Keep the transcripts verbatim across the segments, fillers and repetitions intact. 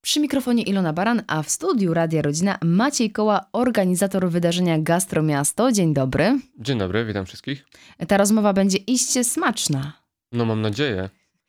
Przy mikrofonie Ilona Baran, a w studiu Radia Rodzina Maciej Koła, organizator wydarzenia Gastromiasto. Dzień dobry. Dzień dobry, witam wszystkich. Ta rozmowa będzie iście smaczna. No mam nadzieję.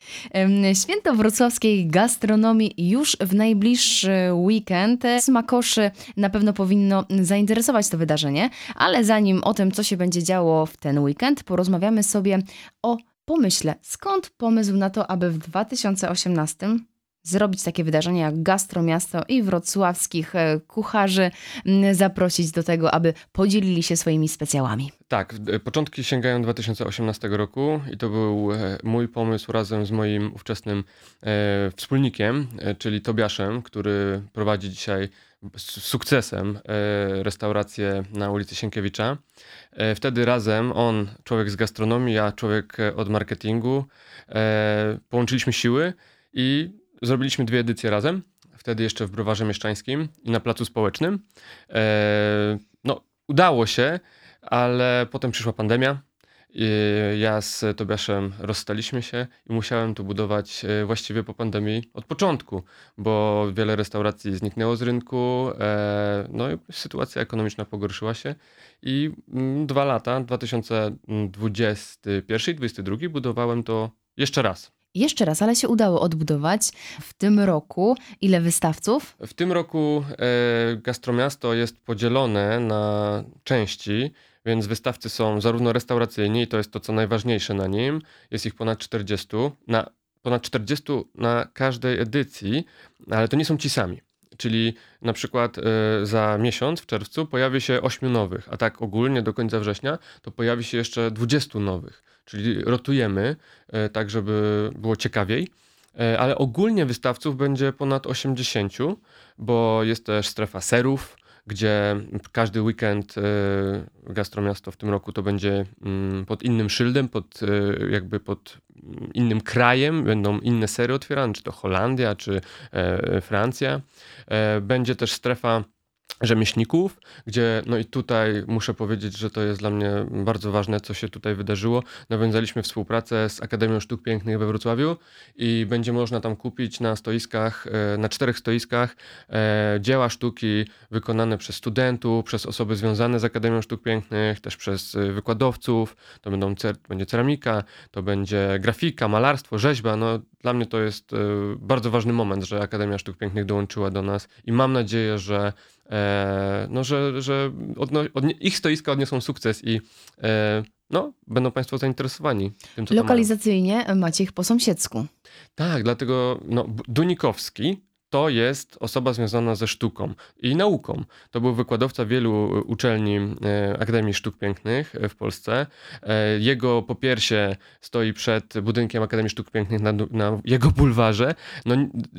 Święto wrocławskiej gastronomii już w najbliższy weekend. Smakoszy na pewno powinno zainteresować to wydarzenie, ale zanim o tym, co się będzie działo w ten weekend, porozmawiamy sobie o pomyśle. Skąd pomysł na to, aby w dwa tysiące osiemnastym zrobić takie wydarzenie jak Gastromiasto i wrocławskich kucharzy zaprosić do tego, aby podzielili się swoimi specjałami? Tak, początki sięgają dwa tysiące osiemnastego roku i to był mój pomysł razem z moim ówczesnym e, wspólnikiem, e, czyli Tobiaszem, który prowadzi dzisiaj z sukcesem e, restaurację na ulicy Sienkiewicza. E, wtedy razem on, człowiek z gastronomii, ja człowiek od marketingu, e, połączyliśmy siły i zrobiliśmy dwie edycje razem, wtedy jeszcze w Browarze Mieszczańskim i na Placu Społecznym. E, no, udało się, ale potem przyszła pandemia. I ja z Tobiaszem rozstaliśmy się i musiałem to budować właściwie po pandemii od początku, bo wiele restauracji zniknęło z rynku, e, no i sytuacja ekonomiczna pogorszyła się i mm, dwa lata, dwa tysiące dwudziesty pierwszy i dwudziesty drugi budowałem to jeszcze raz. Jeszcze raz, ale się udało odbudować. W tym roku ile wystawców? W tym roku e, Gastromiasto jest podzielone na części, więc wystawcy są zarówno restauracyjni, i to jest to, co najważniejsze na nim. Jest ich ponad czterdzieści, na, ponad czterdzieści na każdej edycji, ale to nie są ci sami. Czyli na przykład y, za miesiąc, w czerwcu, pojawi się ośmiu nowych, a tak ogólnie do końca września to pojawi się jeszcze dwudziestu nowych. Czyli rotujemy, y, tak żeby było ciekawiej. Y, ale ogólnie wystawców będzie ponad osiemdziesięciu, bo jest też strefa serów, gdzie każdy weekend y, Gastromiasto w tym roku to będzie y, pod innym szyldem, pod, y, jakby pod innym krajem, będą inne sery otwierane, czy to Holandia, czy e, Francja. E, będzie też strefa rzemieślników, gdzie, no i tutaj muszę powiedzieć, że to jest dla mnie bardzo ważne, co się tutaj wydarzyło. Nawiązaliśmy współpracę z Akademią Sztuk Pięknych we Wrocławiu i będzie można tam kupić na stoiskach, na czterech stoiskach e, dzieła sztuki wykonane przez studentów, przez osoby związane z Akademią Sztuk Pięknych, też przez wykładowców. To będą, będzie ceramika, to będzie grafika, malarstwo, rzeźba. No, dla mnie to jest e, bardzo ważny moment, że Akademia Sztuk Pięknych dołączyła do nas i mam nadzieję, że E, no, że, że odno- odnie- ich stoiska odniosą sukces i e, no, będą Państwo zainteresowani tym, co Lokalizacyjnie macie ich po sąsiedzku. Tak, dlatego no, Dunikowski to jest osoba związana ze sztuką i nauką. To był wykładowca wielu uczelni e, Akademii Sztuk Pięknych w Polsce. E, jego popiersie stoi przed budynkiem Akademii Sztuk Pięknych na, na jego bulwarze. No,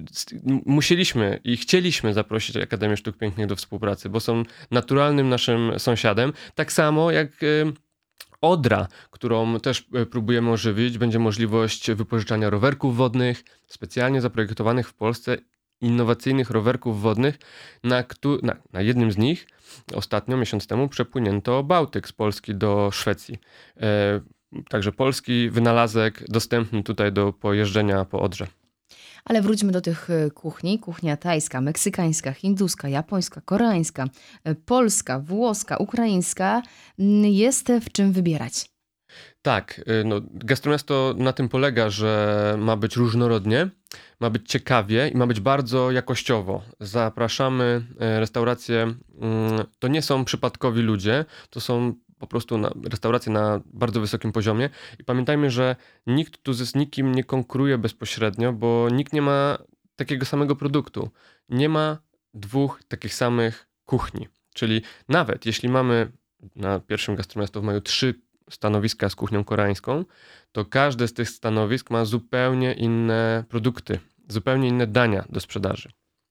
musieliśmy i chcieliśmy zaprosić Akademię Sztuk Pięknych do współpracy, bo są naturalnym naszym sąsiadem. Tak samo jak e, Odra, którą też próbujemy ożywić, będzie możliwość wypożyczania rowerków wodnych, specjalnie zaprojektowanych w Polsce innowacyjnych rowerków wodnych, na, któ- na, na jednym z nich ostatnio, miesiąc temu, przepłynięto Bałtyk z Polski do Szwecji. E, także polski wynalazek dostępny tutaj do pojeżdżenia po Odrze. Ale wróćmy do tych kuchni. Kuchnia tajska, meksykańska, hinduska, japońska, koreańska, polska, włoska, ukraińska. Jest w czym wybierać. Tak, no, Gastromiasto na tym polega, że ma być różnorodnie, ma być ciekawie i ma być bardzo jakościowo. Zapraszamy restauracje, to nie są przypadkowi ludzie, to są po prostu na, restauracje na bardzo wysokim poziomie i pamiętajmy, że nikt tu z nikim nie konkuruje bezpośrednio, bo nikt nie ma takiego samego produktu. Nie ma dwóch takich samych kuchni, czyli nawet jeśli mamy na pierwszym Gastromiasto w maju trzy stanowiska z kuchnią koreańską, to każde z tych stanowisk ma zupełnie inne produkty, zupełnie inne dania do sprzedaży.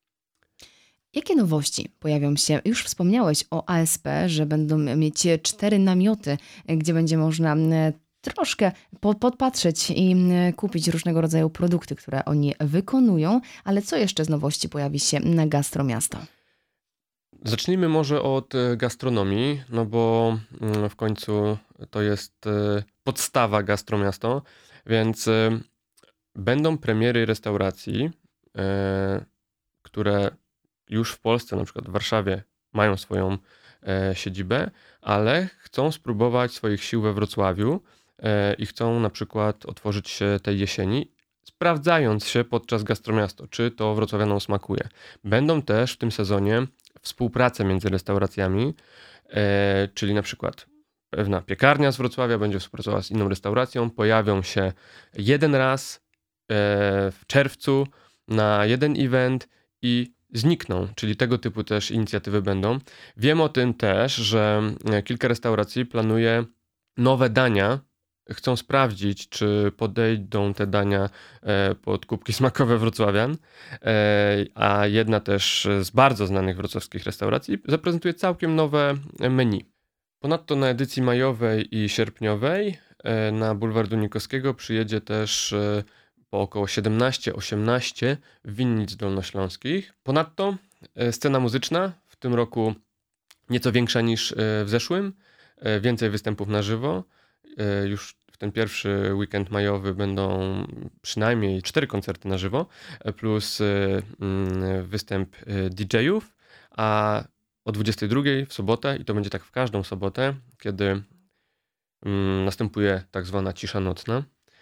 Jakie nowości pojawią się? Już wspomniałeś o A S P, że będą mieć cztery namioty, gdzie będzie można troszkę podpatrzeć i kupić różnego rodzaju produkty, które oni wykonują. Ale co jeszcze z nowości pojawi się na Gastromiasto? Zacznijmy może od gastronomii, no bo w końcu to jest podstawa Gastromiasto, więc będą premiery restauracji, które już w Polsce, na przykład w Warszawie, mają swoją e, siedzibę, ale chcą spróbować swoich sił we Wrocławiu e, i chcą na przykład otworzyć się tej jesieni, sprawdzając się podczas Gastromiasto, czy to wrocławianom smakuje. Będą też w tym sezonie współprace między restauracjami, e, czyli na przykład pewna piekarnia z Wrocławia będzie współpracowała z inną restauracją, pojawią się jeden raz e, w czerwcu na jeden event i znikną, czyli tego typu też inicjatywy będą. Wiem o tym też, że kilka restauracji planuje nowe dania. Chcą sprawdzić, czy podejdą te dania e, pod kubki smakowe wrocławian, e, a jedna też z bardzo znanych wrocławskich restauracji zaprezentuje całkiem nowe menu. Ponadto na edycji majowej i sierpniowej e, na Bulwar Dunikowskiego przyjedzie też e, po około siedemnaście osiemnaście winnic dolnośląskich. Ponadto e, scena muzyczna w tym roku nieco większa niż e, w zeszłym, e, więcej występów na żywo. E, już w ten pierwszy weekend majowy będą przynajmniej cztery koncerty na żywo, e, plus e, mm, występ e, didżejów, a o dwudziestej drugiej w sobotę, i to będzie tak w każdą sobotę, kiedy mm, następuje tak zwana cisza nocna.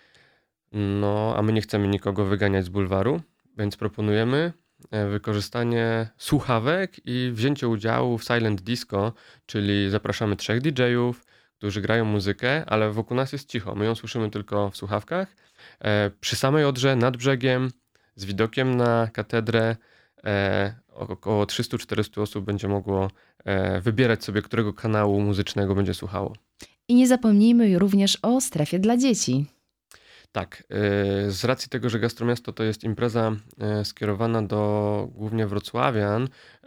No, a my nie chcemy nikogo wyganiać z bulwaru, więc proponujemy e, wykorzystanie słuchawek i wzięcie udziału w silent disco, czyli zapraszamy trzech didżejów, którzy grają muzykę, ale wokół nas jest cicho. My ją słyszymy tylko w słuchawkach. E, przy samej Odrze, nad brzegiem, z widokiem na katedrę, e, około trzysta czterysta osób będzie mogło e, wybierać sobie, którego kanału muzycznego będzie słuchało. I nie zapomnijmy również o strefie dla dzieci. Tak, y, z racji tego, że Gastromiasto to jest impreza y, skierowana do głównie wrocławian, y,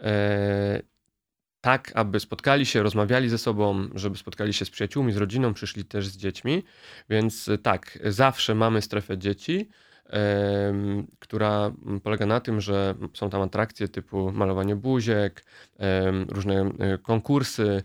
tak aby spotkali się, rozmawiali ze sobą, żeby spotkali się z przyjaciółmi, z rodziną, przyszli też z dziećmi, więc y, tak, zawsze mamy strefę dzieci, y, która polega na tym, że są tam atrakcje typu malowanie buziek, y, różne y, konkursy, y,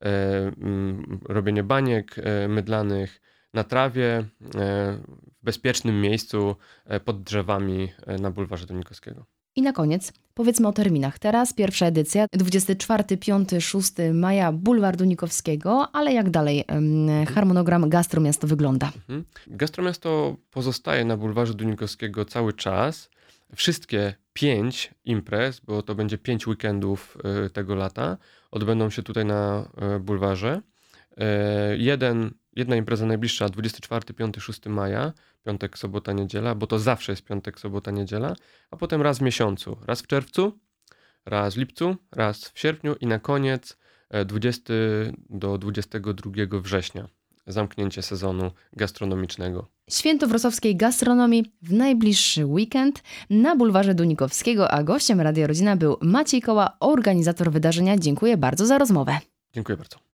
y, robienie baniek y, mydlanych na trawie, e, w bezpiecznym miejscu e, pod drzewami e, na Bulwarze Dunikowskiego. I na koniec powiedzmy o terminach. Teraz pierwsza edycja, dwudziestego czwartego, piątego, szóstego maja, Bulwar Dunikowskiego, ale jak dalej um, harmonogram Gastromiasto wygląda? Mhm. Gastromiasto pozostaje na Bulwarze Dunikowskiego cały czas. Wszystkie pięć imprez, bo to będzie pięć weekendów e, tego lata, odbędą się tutaj na e, bulwarze. E, jeden Jedna impreza najbliższa, dwudziestego czwartego, piątego, szóstego maja, piątek, sobota, niedziela, bo to zawsze jest piątek, sobota, niedziela, a potem raz w miesiącu, raz w czerwcu, raz w lipcu, raz w sierpniu i na koniec dwudziestego do dwudziestego drugiego września, zamknięcie sezonu gastronomicznego. Święto wrocławskiej gastronomii w najbliższy weekend na Bulwarze Dunikowskiego, a gościem Radia Rodzina był Maciej Koła, organizator wydarzenia. Dziękuję bardzo za rozmowę. Dziękuję bardzo.